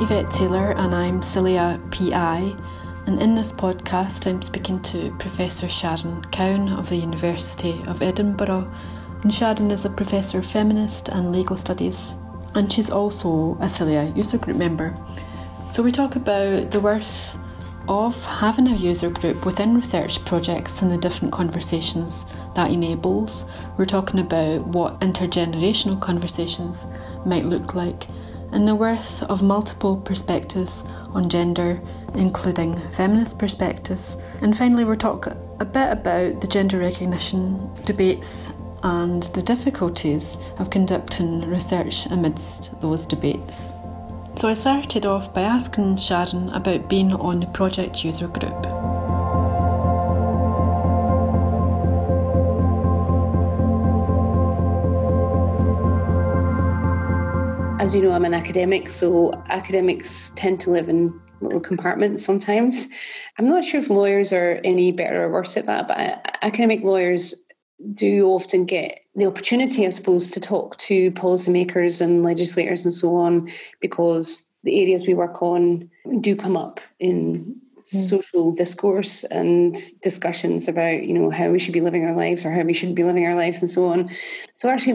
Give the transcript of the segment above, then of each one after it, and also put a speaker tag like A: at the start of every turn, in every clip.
A: Yvette Taylor and I'm Celia PI, and in this podcast I'm speaking to Professor Sharon Cowan of the University of Edinburgh, and Sharon is a Professor of Feminist and Legal Studies, and she's also a Celia user group member. So we talk about the worth of having a user group within research projects and the different conversations that enables. We're talking about what intergenerational conversations might look like, and the worth of multiple perspectives on gender, including feminist perspectives. And finally, we'll talk a bit about the gender recognition debates and the difficulties of conducting research amidst those debates. So I started off by asking Sharon about being on the project user group.
B: As you know, I'm an academic, so academics tend to live in little compartments sometimes. I'm not sure if lawyers are any better or worse at that, but academic lawyers do often get the opportunity, I suppose, to talk to policymakers and legislators and so on, because the areas we work on do come up in social discourse and discussions about, how we should be living our lives or how we shouldn't be living our lives and so on. So actually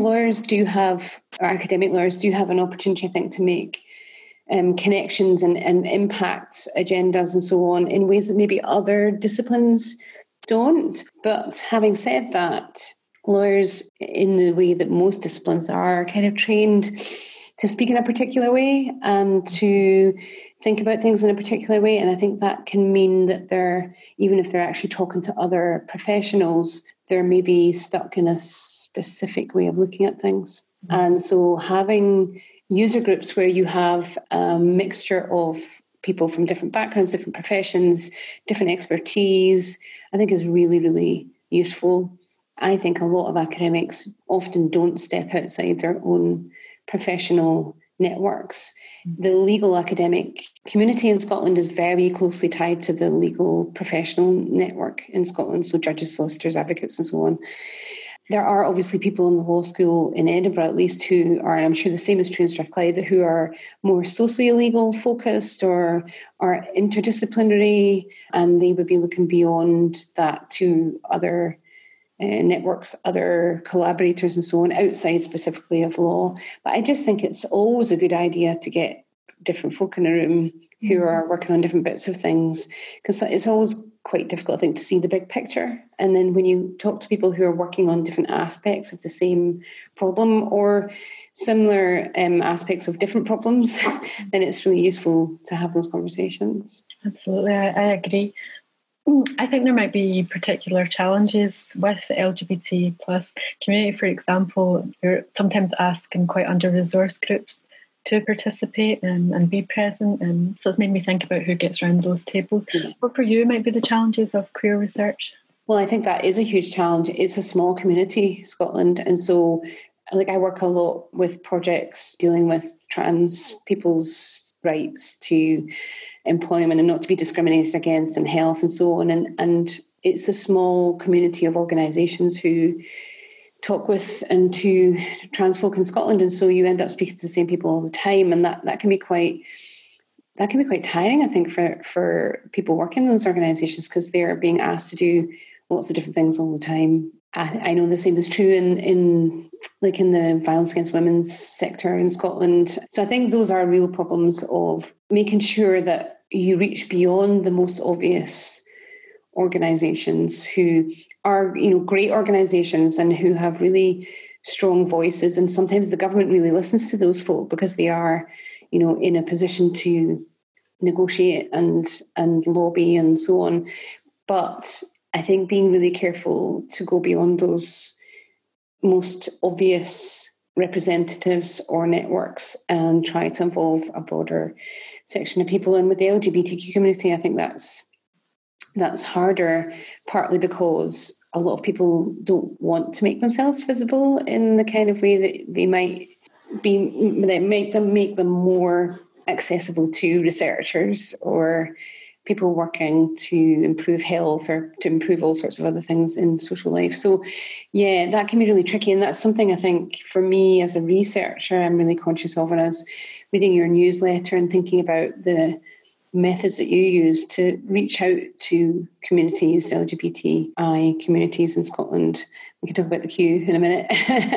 B: academic lawyers do have an opportunity, I think, to make connections and impact agendas and so on in ways that maybe other disciplines don't. But having said that, lawyers, in the way that most disciplines are kind of trained to speak in a particular way and to think about things in a particular way. And I think that can mean that even if they're actually talking to other professionals, they're maybe stuck in a specific way of looking at things. And so having user groups where you have a mixture of people from different backgrounds, different professions, different expertise, I think is really, really useful. I think a lot of academics often don't step outside their own professional networks. The legal academic community in Scotland is very closely tied to the legal professional network in Scotland, so judges, solicitors, advocates and so on. There are obviously people in the law school in Edinburgh at least who are, and I'm sure the same is true in Strathclyde, who are more socio-legal focused or are interdisciplinary, and they would be looking beyond that to other networks, other collaborators and so on, outside specifically of law. But I just think it's always a good idea to get different folk in a room who are working on different bits of things, because it's always quite difficult, I think, to see the big picture. And then when you talk to people who are working on different aspects of the same problem or similar aspects of different problems, then it's really useful to have those conversations.
A: Absolutely, I agree. I think there might be particular challenges with the LGBT plus community. For example, you're sometimes asked in quite under-resourced groups to participate and be present. And so it's made me think about who gets around those tables. What for you might be the challenges of queer research?
B: Well, I think that is a huge challenge. It's a small community, Scotland. And so I work a lot with projects dealing with trans people's rights to employment and not to be discriminated against in health and so on. And it's a small community of organisations who talk with and to trans folk in Scotland. And so you end up speaking to the same people all the time. And that can be quite tiring, I think, for people working in those organisations, because they're being asked to do lots of different things all the time. I know the same is true in the violence against women's sector in Scotland. So I think those are real problems of making sure that you reach beyond the most obvious organisations who are, great organisations and who have really strong voices. And sometimes the government really listens to those folk because they are, in a position to negotiate and lobby and so on. But I think being really careful to go beyond those most obvious representatives or networks and try to involve a broader section of people. And with the LGBTQ community, I think that's harder, partly because a lot of people don't want to make themselves visible in the kind of way that they might be, that make them more accessible to researchers or people working to improve health or to improve all sorts of other things in social life. So yeah, that can be really tricky. And that's something I think for me as a researcher, I'm really conscious of. And as reading your newsletter and thinking about the methods that you use to reach out to communities, LGBTI communities in Scotland. We can talk about the Q in a minute.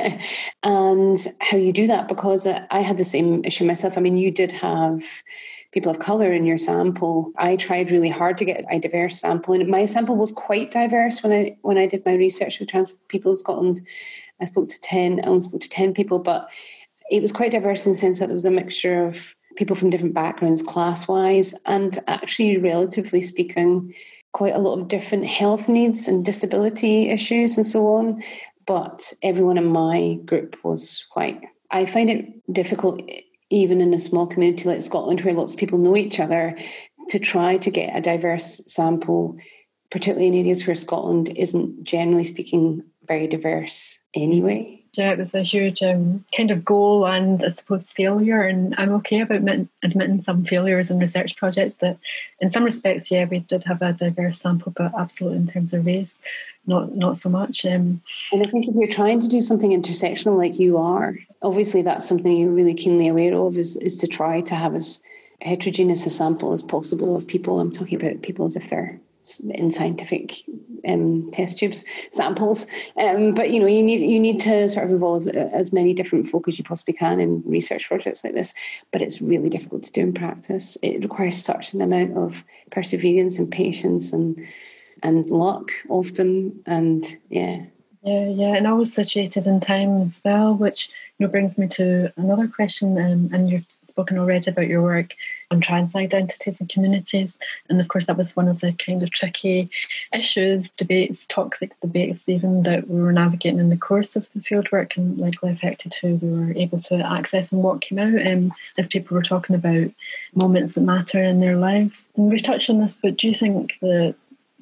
B: And how you do that, because I had the same issue myself. I mean, you did have people of colour in your sample. I tried really hard to get a diverse sample, and my sample was quite diverse when I did my research with trans people in Scotland. I only spoke to 10 people, but it was quite diverse in the sense that there was a mixture of people from different backgrounds, class-wise, and actually, relatively speaking, quite a lot of different health needs and disability issues and so on. But everyone in my group was white. I find it difficult, even in a small community like Scotland, where lots of people know each other, to try to get a diverse sample, particularly in areas where Scotland isn't, generally speaking, very diverse anyway.
A: Yeah, it was a huge kind of goal and, I suppose, failure. And I'm okay about admitting some failures in research projects, that in some respects, yeah, we did have a diverse sample, but absolutely in terms of race, not so much. And
B: I think if you're trying to do something intersectional like you are, obviously that's something you're really keenly aware of, is to try to have as heterogeneous a sample as possible of people. I'm talking about people as if they're in scientific test tubes samples, but you need to sort of involve as many different folk as you possibly can in research projects like this. But it's really difficult to do in practice. It requires such an amount of perseverance and patience and luck often, and yeah,
A: and always situated in time as well, which brings me to another question. And you've spoken already about your work on trans identities and communities, and of course that was one of the kind of tricky issues, debates, toxic debates even, that we were navigating in the course of the fieldwork, and likely affected who we were able to access and what came out, as people were talking about moments that matter in their lives. And we've touched on this, but do you think the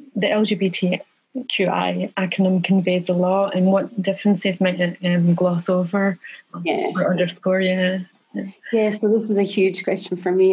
A: LGBTQI acronym conveys a lot, and what differences might it gloss over or underscore?
B: Yeah, so this is a huge question for me.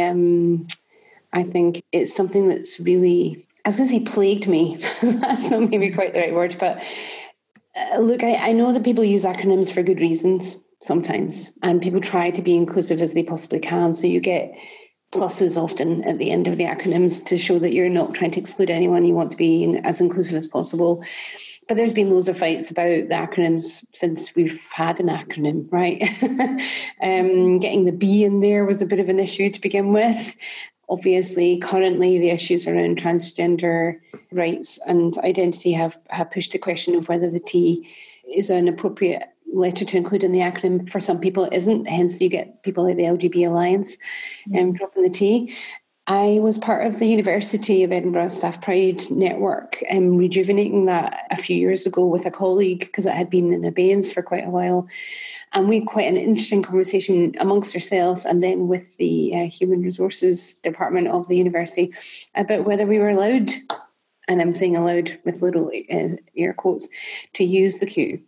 B: I think it's something that's really, I was going to say plagued me. That's not maybe quite the right word, but look, I know that people use acronyms for good reasons sometimes, and people try to be inclusive as they possibly can. So you get pluses often at the end of the acronyms to show that you're not trying to exclude anyone. You want to be as inclusive as possible. But there's been loads of fights about the acronyms since we've had an acronym, right? Getting the B in there was a bit of an issue to begin with. Obviously, currently the issues around transgender rights and identity have pushed the question of whether the T is an appropriate letter to include in the acronym. For some people it isn't, hence you get people like the LGB Alliance dropping the T. I was part of the University of Edinburgh Staff Pride Network, rejuvenating that a few years ago with a colleague, because it had been in abeyance for quite a while. And we had quite an interesting conversation amongst ourselves and then with the Human Resources Department of the university about whether we were allowed, and I'm saying allowed with little air quotes, to use the Q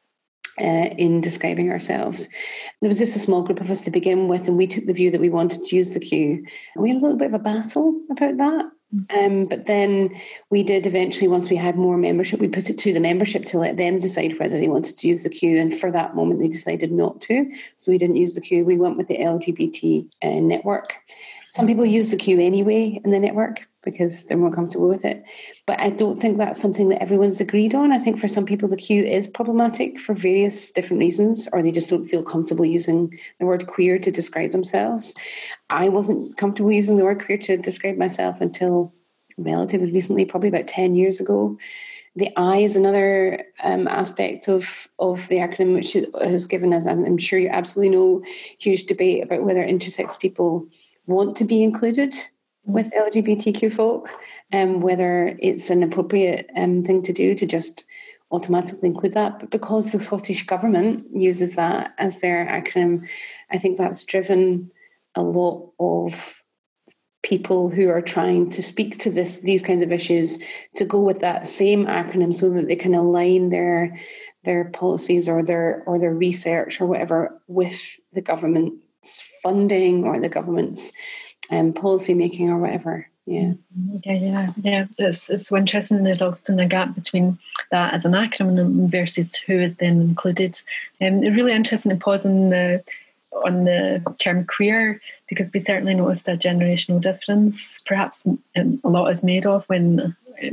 B: in describing ourselves. There was just a small group of us to begin with, and we took the view that we wanted to use the Q. We had a little bit of a battle about that. But then we did eventually, once we had more membership, we put it to the membership to let them decide whether they wanted to use the Q. And for that moment, they decided not to. So we didn't use the Q. We went with the LGBT network. Some people use the Q anyway in the network because they're more comfortable with it. But I don't think that's something that everyone's agreed on. I think for some people, the Q is problematic for various different reasons, or they just don't feel comfortable using the word queer to describe themselves. I wasn't comfortable using the word queer to describe myself until relatively recently, probably about 10 years ago. The I is another aspect of the acronym, which has given us, I'm sure you absolutely know, huge debate about whether intersex people want to be included with LGBTQ folk, whether it's an appropriate thing to do to just automatically include that. But because the Scottish Government uses that as their acronym, I think that's driven a lot of people who are trying to speak to these kinds of issues to go with that same acronym so that they can align their policies or their research or whatever with the government's funding or the government's policy making or whatever. Yeah. It's so interesting. There's often a gap between that as an acronym versus who is then included. It's really interesting to pause on
A: on the term queer, because we certainly noticed a generational difference. Perhaps a lot is made of when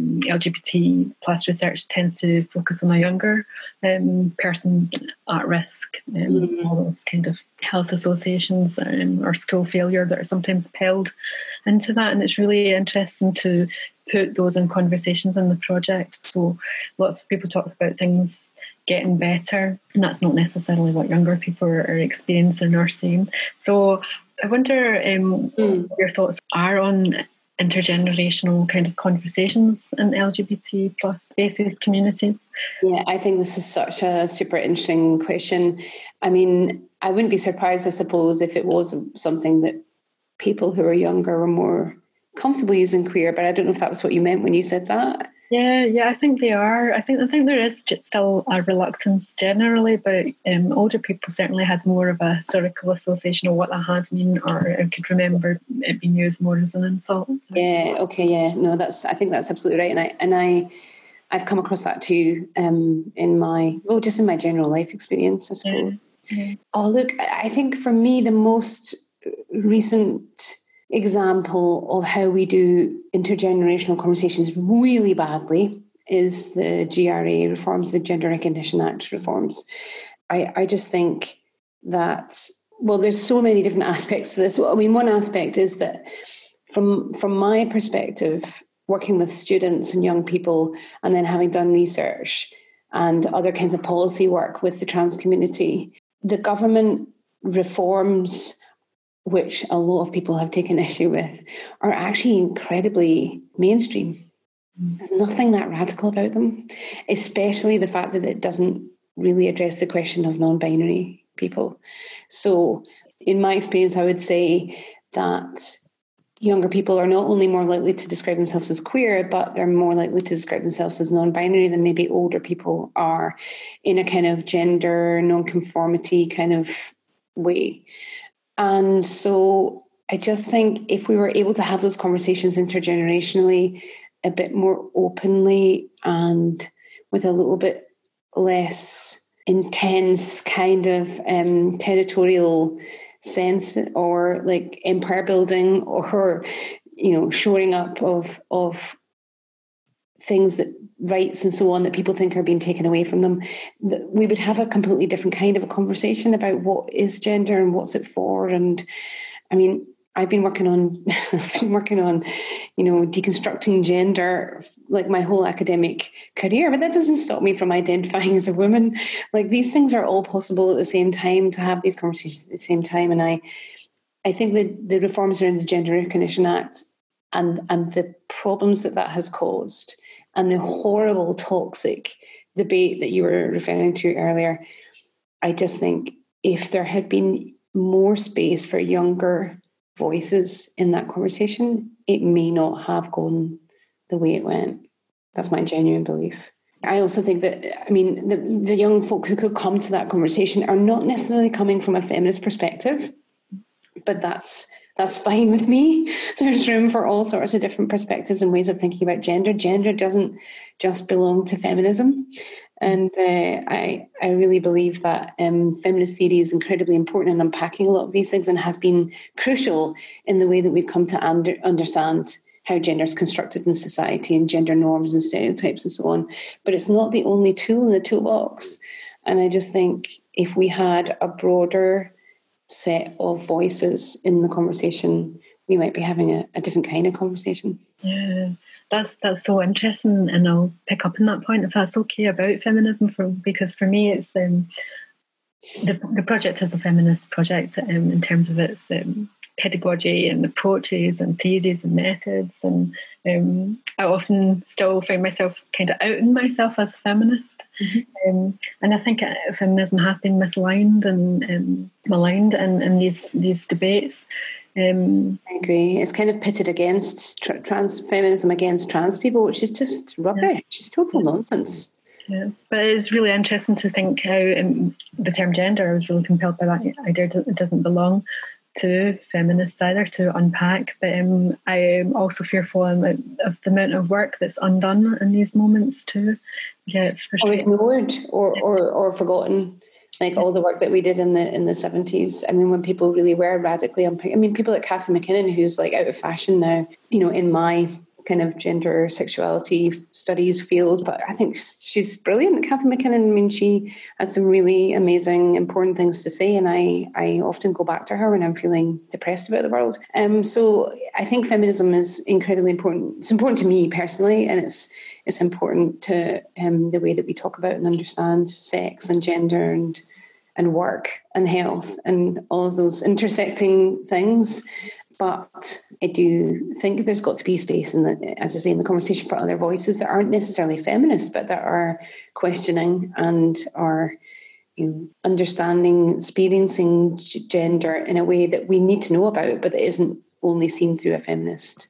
A: LGBT plus research tends to focus on a younger person at risk, all those kind of health associations or school failure that are sometimes pegged into that. And it's really interesting to put those in conversations in the project. So lots of people talk about things getting better, and that's not necessarily what younger people are experiencing or seeing. So I wonder what your thoughts are on intergenerational kind of conversations in LGBT plus spaces, communities.
B: Yeah, I think this is such a super interesting question. I mean, I wouldn't be surprised, I suppose, if it was something that people who are younger were more comfortable using queer, but I don't know if that was what you meant when you said that.
A: Yeah, I think they are. I think there is still a reluctance generally, but older people certainly had more of a historical association of what that had mean, or I could remember it being used more as an insult.
B: Yeah. Okay. Yeah. No, I think that's absolutely right, and I've come across that too in my general life experience, I suppose.
A: Yeah.
B: Oh, look, I think for me the most recent example of how we do intergenerational conversations really badly is the GRA reforms, the Gender Recognition Act reforms. I just think that, well, there's so many different aspects to this. I mean, one aspect is that from my perspective, working with students and young people, and then having done research and other kinds of policy work with the trans community, the government reforms, which a lot of people have taken issue with, are actually incredibly mainstream. There's nothing that radical about them, especially the fact that it doesn't really address the question of non-binary people. So in my experience, I would say that younger people are not only more likely to describe themselves as queer, but they're more likely to describe themselves as non-binary than maybe older people are, in a kind of gender non-conformity kind of way. And so I just think if we were able to have those conversations intergenerationally a bit more openly and with a little bit less intense kind of territorial sense, or like empire building, or, you know, shoring up of things, that rights and so on that people think are being taken away from them, that we would have a completely different kind of a conversation about what is gender and what's it for. And I mean, I've been working on, you know, deconstructing gender like my whole academic career, but that doesn't stop me from identifying as a woman. Like, these things are all possible at the same time, to have these conversations at the same time. And I think that the reforms around the Gender Recognition Act and the problems that has caused, and the horrible toxic debate that you were referring to earlier, I just think if there had been more space for younger voices in that conversation, it may not have gone the way it went. That's my genuine belief. I also think that, I mean, the young folk who could come to that conversation are not necessarily coming from a feminist perspective, but that's fine with me. There's room for all sorts of different perspectives and ways of thinking about gender. Gender doesn't just belong to feminism. And I really believe that feminist theory is incredibly important in unpacking a lot of these things, and has been crucial in the way that we've come to understand how gender is constructed in society, and gender norms and stereotypes and so on. But it's not the only tool in the toolbox. And I just think if we had a broader set of voices in the conversation, we might be having a different kind of conversation.
A: Yeah, that's so interesting, and I'll pick up on that point if that's okay, about feminism, because for me it's the project is a feminist project in terms of its pedagogy and approaches and theories and methods, and I often still find myself kind of outing myself as a feminist. Mm-hmm. And I think feminism has been misaligned and maligned in these debates.
B: I agree. It's kind of pitted against trans feminism against trans people, which is just rubbish. It's total nonsense.
A: Yeah, but it's really interesting to think how the term gender, I was really compelled by that idea. It doesn't belong to feminists either, to unpack. But I am also fearful of the amount of work that's undone in these moments too. Yeah, it's frustrating.
B: Or ignored or forgotten. Like all the work that we did in the 70s. I mean, when people really were radically unpicking. I mean, people like Catherine McKinnon, who's like out of fashion now, you know, in my kind of gender sexuality studies field, but I think she's brilliant. Catherine McKinnon, I mean, she has some really amazing, important things to say, and I often go back to her when I'm feeling depressed about the world. So I think feminism is incredibly important. It's important to me personally, and it's important to the way that we talk about and understand sex and gender and work and health and all of those intersecting things. But I do think there's got to be space as I say, in the conversation for other voices that aren't necessarily feminist, but that are questioning and are, you know, understanding, experiencing gender in a way that we need to know about, but that isn't only seen through a feminist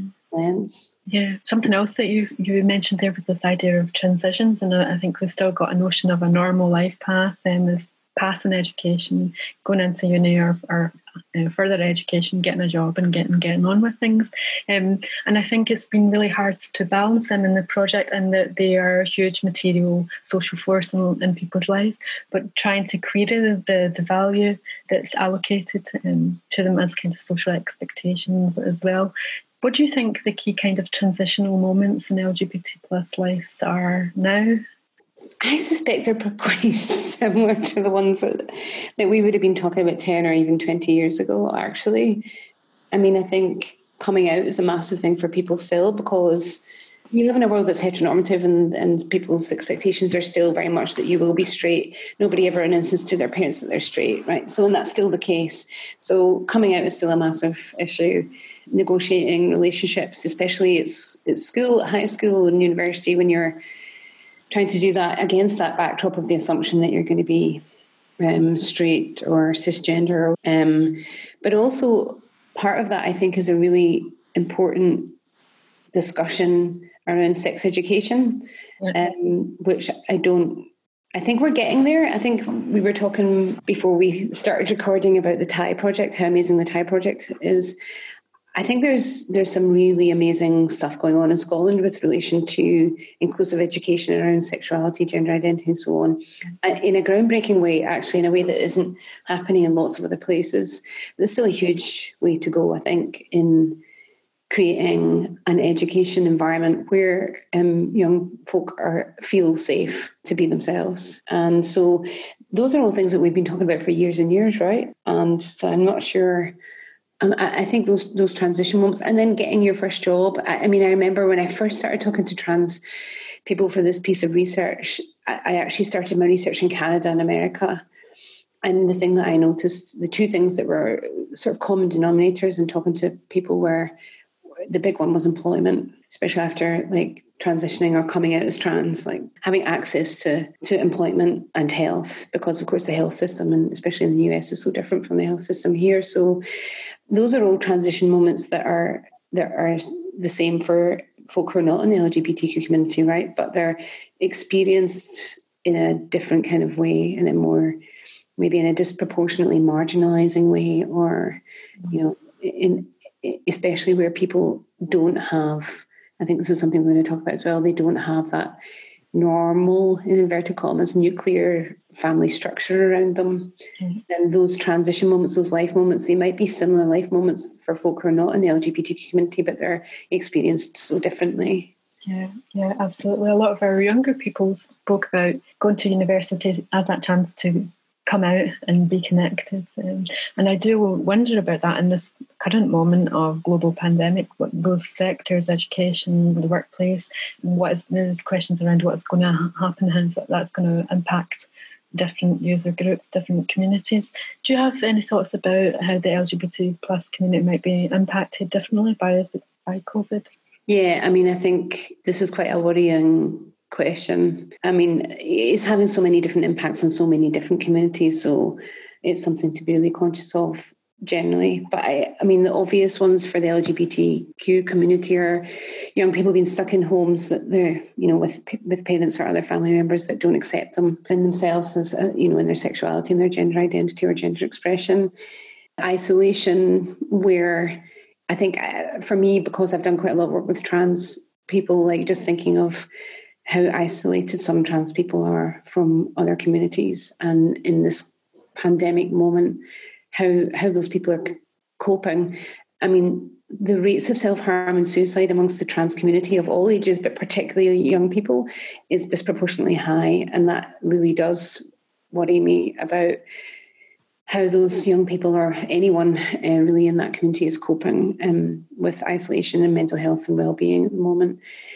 B: lens.
A: Yeah, something else that you mentioned there was this idea of transitions, and I think we've still got a notion of a normal life path, as passing education, going into uni or further education, getting a job and getting on with things. And I think it's been really hard to balance them in the project, and that they are a huge material social force in people's lives, but trying to create the value that's allocated to them as kind of social expectations as well. What do you think the key kind of transitional moments in LGBT plus lives are now?
B: I suspect they're quite similar to the ones that we would have been talking about 10 or even 20 years ago, actually. I mean, I think coming out is a massive thing for people still, because we live in a world that's heteronormative, and people's expectations are still very much that you will be straight. Nobody ever announces to their parents that they're straight, right? So, and that's still the case. So coming out is still a massive issue. Negotiating relationships, especially at school, at high school and university, when you're trying to do that against that backdrop of the assumption that you're going to be straight or cisgender. But also part of that, I think, is a really important discussion around sex education, which I think we're getting there. I think we were talking before we started recording about the TIE project, how amazing the TIE project is. I think there's some really amazing stuff going on in Scotland with relation to inclusive education around sexuality, gender identity, and so on, in a groundbreaking way, actually, in a way that isn't happening in lots of other places. There's still a huge way to go, I think, in creating an education environment where young folk feel safe to be themselves. And so those are all things that we've been talking about for years and years, right? And so I'm not sure... I think those transition moments, and then getting your first job. I mean, I remember when I first started talking to trans people for this piece of research, I actually started my research in Canada and America. And the thing that I noticed, the two things that were sort of common denominators in talking to people were, the big one was employment, especially after like transitioning or coming out as trans, like having access to employment and health, because of course the health system, and especially in the US, is so different from the health system here. So those are all transition moments that are the same for folk who are not in the LGBTQ community, right? But they're experienced in a different kind of way, and maybe in a disproportionately marginalizing way, or, you know, especially where people don't have, I think this is something we're going to talk about as well, they don't have that normal, in inverted commas, nuclear family structure around them. And those transition moments, those life moments, they might be similar life moments for folk who are not in the LGBTQ community, but they're experienced so differently.
A: Yeah, absolutely. A lot of our younger people spoke about going to university as that chance to come out and be connected. And I do wonder about that in this current moment of global pandemic, what those sectors, education, the workplace, there's questions around what's going to happen, how that's going to impact different user groups, different communities. Do you have any thoughts about how the LGBT plus community might be impacted differently by COVID?
B: Yeah, I mean, I think this is quite a worrying question. I mean, it's having so many different impacts on so many different communities, so it's something to be really conscious of generally. But I mean, the obvious ones for the LGBTQ community are young people being stuck in homes that they're, you know, with parents or other family members that don't accept them in themselves as, you know, in their sexuality and their gender identity or gender expression. Isolation, where I think for me, because I've done quite a lot of work with trans people, like just thinking of how isolated some trans people are from other communities, and in this pandemic moment, how those people are coping. I mean, the rates of self-harm and suicide amongst the trans community of all ages, but particularly young people, is disproportionately high, and that really does worry me about how those young people, or anyone really in that community, is coping with isolation and mental health and well-being at the moment.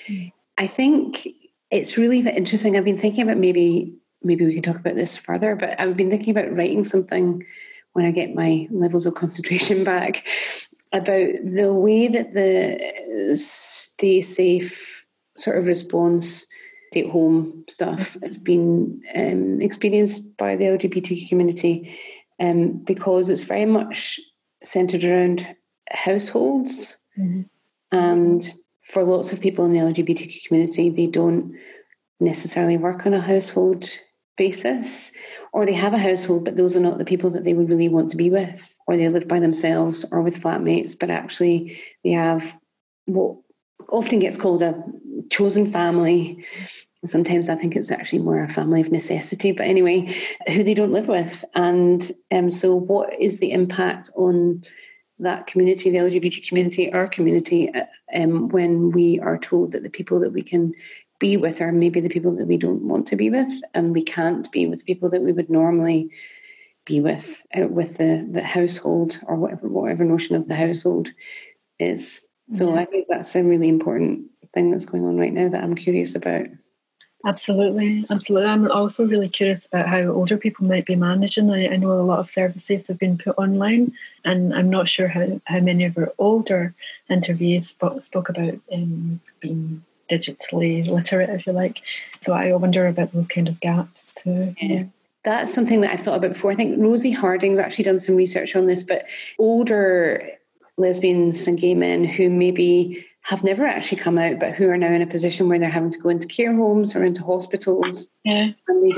B: I think it's really interesting. I've been thinking about maybe we could talk about this further, but I've been thinking about writing something when I get my levels of concentration back about the way that the stay safe sort of response, stay at home stuff has been experienced by the LGBTQ community, because it's very much centred around households. Mm-hmm. And for lots of people in the LGBTQ community, they don't necessarily work on a household basis, or they have a household, but those are not the people that they would really want to be with, or they live by themselves or with flatmates, but actually they have what often gets called a chosen family. Sometimes I think it's actually more a family of necessity, but anyway, who they don't live with. And so what is the impact on that community, the LGBT community, our community, when we are told that the people that we can be with are maybe the people that we don't want to be with, and we can't be with people that we would normally be with the household, or whatever notion of the household is. So I think that's a really important thing that's going on right now that I'm curious about.
A: Absolutely. I'm also really curious about how older people might be managing. I know a lot of services have been put online, and I'm not sure how many of our older interviewees spoke about being digitally literate, if you like. So I wonder about those kind of gaps too.
B: Yeah. That's something that I've thought about before. I think Rosie Harding's actually done some research on this, but older lesbians and gay men who maybe have never actually come out, but who are now in a position where they're having to go into care homes or into hospitals, and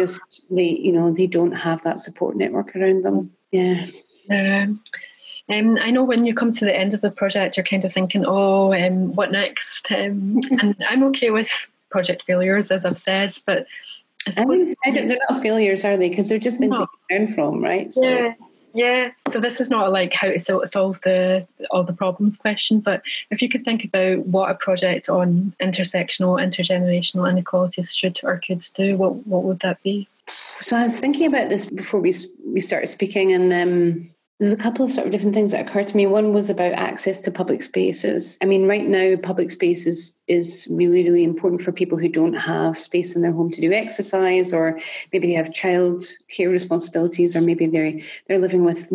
B: they don't have that support network around them. Yeah.
A: I know when you come to the end of the project, you're kind of thinking, what next? And I'm okay with project failures, as I've said, but I suppose
B: they're not failures, are they? Because they're just things that you learn from, right?
A: So. Yeah. So this is not like how to solve all the problems question, but if you could think about what a project on intersectional, intergenerational inequalities should or could do, what would that be?
B: So I was thinking about this before we started speaking, and there's a couple of sort of different things that occurred to me. One was about access to public spaces. I mean, right now, public spaces is really, really important for people who don't have space in their home to do exercise, or maybe they have child care responsibilities, or maybe they're living with,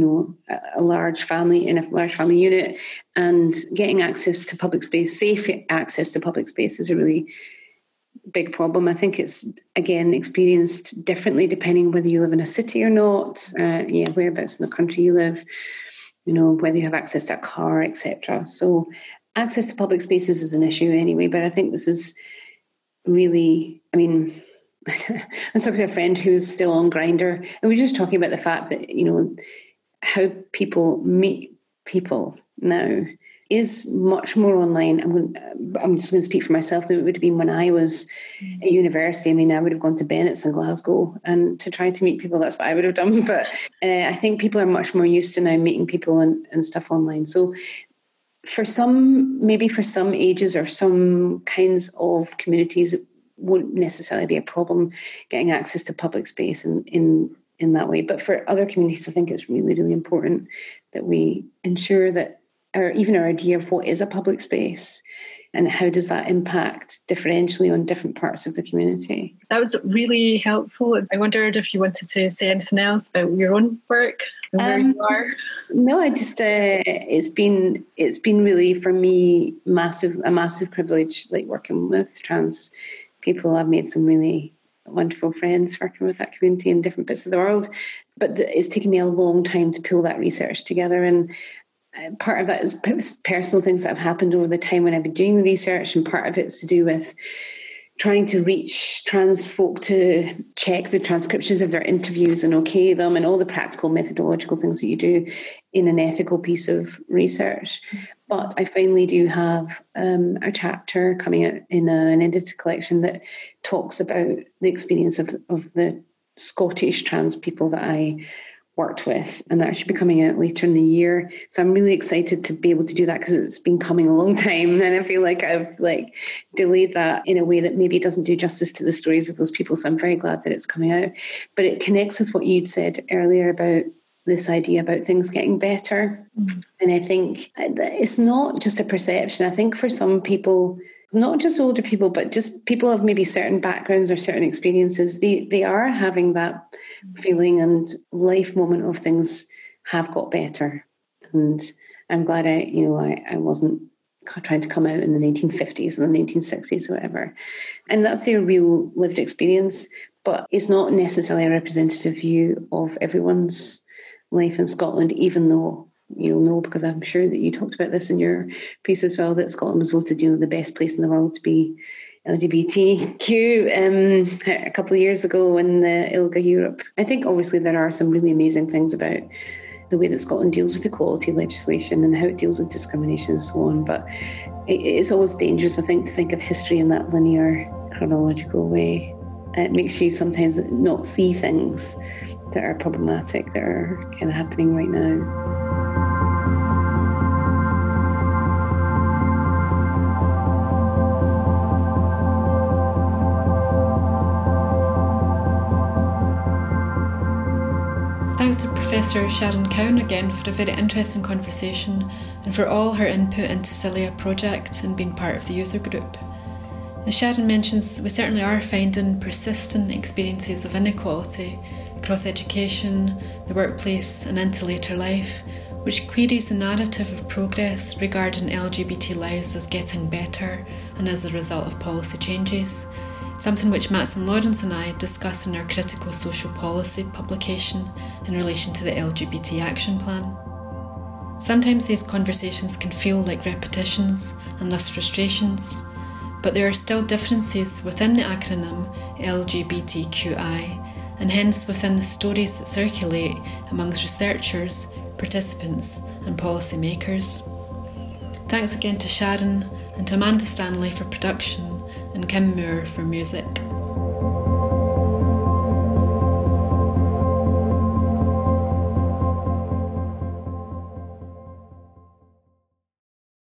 B: a large family in a large family unit, and getting access to public space, safe access to public space, is a really big problem. I think it's, again, experienced differently depending whether you live in a city or not, whereabouts in the country you live, whether you have access to a car, etc. So access to public spaces is an issue anyway, but I think this is really, I mean, I was talking to a friend who's still on Grindr, and we were just talking about the fact that, how people meet people now is much more online. I'm just going to speak for myself, than it would have been when I was at university. I mean, I would have gone to Bennett's in Glasgow and to try to meet people. That's what I would have done. But I think people are much more used to now meeting people and stuff online. So for some ages or some kinds of communities, it won't necessarily be a problem getting access to public space in that way. But for other communities, I think it's really, really important that we ensure that our idea of what is a public space and how does that impact differentially on different parts of the community.
A: That was really helpful. I wondered if you wanted to say anything else about your own work and where you are.
B: No, I just it's been really, for me, a massive privilege, like working with trans people. I've made some really wonderful friends working with that community in different bits of the world, but it's taken me a long time to pull that research together, and part of that is personal things that have happened over the time when I've been doing the research, and part of it's to do with trying to reach trans folk to check the transcriptions of their interviews and okay them, and all the practical methodological things that you do in an ethical piece of research. But I finally do have a chapter coming out in an edited collection that talks about the experience of the Scottish trans people that I worked with, and that should be coming out later in the year. So I'm really excited to be able to do that, because it's been coming a long time, and I feel like I've delayed that in a way that maybe doesn't do justice to the stories of those people. So I'm very glad that it's coming out. But it connects with what you'd said earlier about this idea about things getting better. And I think it's not just a perception. I think for some people, not just older people, but just people of maybe certain backgrounds or certain experiences, they are having that feeling and life moment of things have got better. And I'm glad I wasn't trying to come out in the 1950s and the 1960s or whatever. And that's their real lived experience, but it's not necessarily a representative view of everyone's life in Scotland, even though you'll know, because I'm sure that you talked about this in your piece as well, that Scotland was voted, the best place in the world to be LGBTQ a couple of years ago in the ILGA Europe. I think obviously there are some really amazing things about the way that Scotland deals with equality legislation and how it deals with discrimination and so on. But it's always dangerous, I think, to think of history in that linear, chronological way. It makes you sometimes not see things that are problematic, that are kind of happening right now.
A: Thanks to Professor Sharon Cowan again for a very interesting conversation, and for all her input into Cilia project and being part of the user group. As Sharon mentions, we certainly are finding persistent experiences of inequality across education, the workplace and into later life, which queries the narrative of progress regarding LGBT lives as getting better and as a result of policy changes, something which Max and Lawrence and I discuss in our critical social policy publication in relation to the LGBT Action Plan. Sometimes these conversations can feel like repetitions and thus frustrations, but there are still differences within the acronym LGBTQI, and hence within the stories that circulate amongst researchers, participants and policy makers. Thanks again to Sharon and to Amanda Stanley for production and Kim Moore for music.